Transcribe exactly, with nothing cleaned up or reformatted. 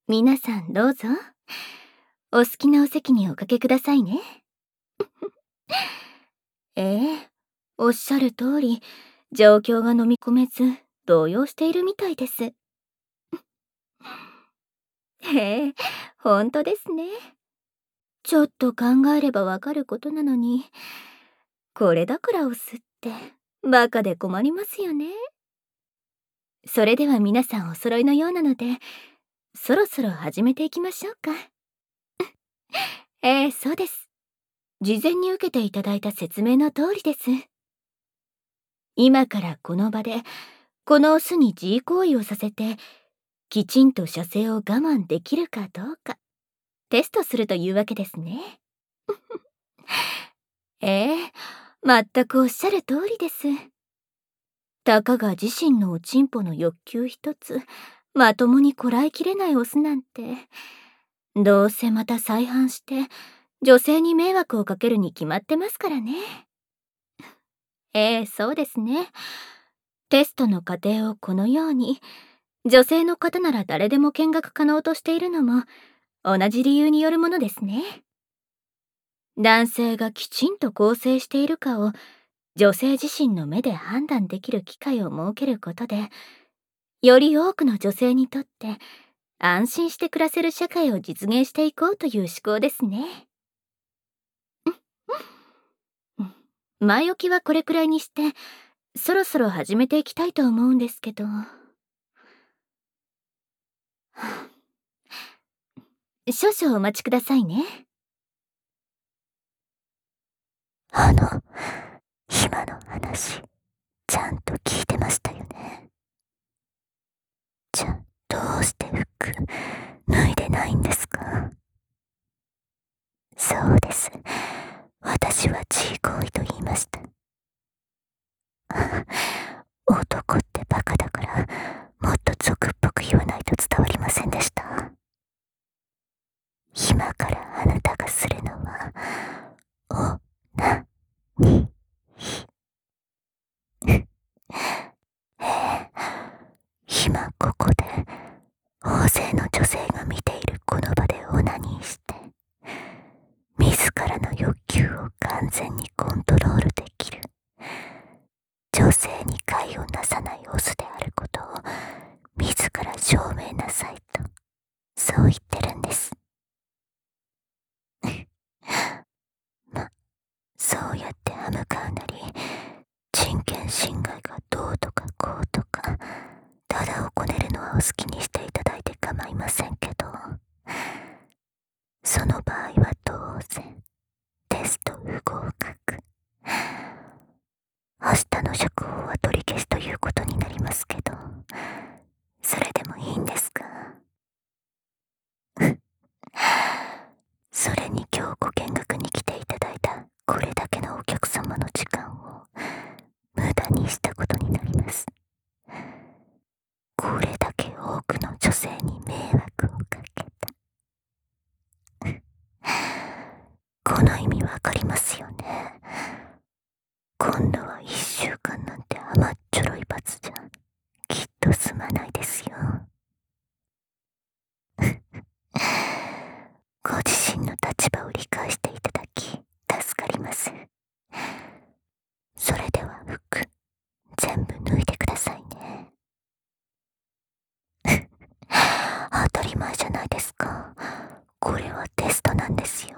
皆さんどうぞ。お好きなお席におかけくださいね。ええ、おっしゃる通り、状況が飲み込めず、動揺しているみたいです。へえ、ほんとですね。ちょっと考えればわかることなのに、これだからオスって、バカで困りますよね。それでは皆さんお揃いのようなので、そろそろ始めていきましょうか。ええ、そうです。事前に受けていただいた説明の通りです。今からこの場で、このオスに自慰行為をさせて、きちんと射精を我慢できるかどうか、テストするというわけですね。ええ、全くおっしゃる通りです。たかが自身のおちんぽの欲求一つ、まともにこらえきれないオスなんて、どうせまた再犯して、女性に迷惑をかけるに決まってますからね。ええ、そうですね。テストの過程をこのように、女性の方なら誰でも見学可能としているのも、同じ理由によるものですね。男性がきちんと構成しているかを、女性自身の目で判断できる機会を設けることで、より多くの女性にとって、安心して暮らせる社会を実現していこうという思考ですね。前置きはこれくらいにして、そろそろ始めていきたいと思うんですけど。少々お待ちくださいね。 あの、今の話、ちゃんと聞いてましたよね。じゃあ、どうして服、脱いでないんですか？そうです。私は自慰行為と言いました。男ってバカだから、もっと俗っぽく言わないと伝わりませんでした。今からあなたがするのは、お、な、に、ひ。ええ、今ここで、大勢の女性が見ているこの場でオナニーして、自らの欲求を完全にコントロールできる、女性に害をなさないオスであることを自ら証明なさいと、そう言ってるんです。ま、そうやって歯向かうなり、人権侵害がどうとかこうとか、ただをこねるのはお好きにしていただいて構いませんけど、その場合は当然、テスト不合格。明日の釈放は取り消しということになりますけど、それでもいいんですか？それに今日ご見学に来ていただいたこれだけのお客様の時間を無駄にしたことになります。これだけ多くの女性に迷惑をかけた。この意味わかりますよね。今度は一週間なんて甘っちょろい罰じゃきっと済まないですよ。ご自身の立場を理解していただき助かります。それでは服全部脱いでくださいね。当たり前じゃないですか。これはテストなんですよ。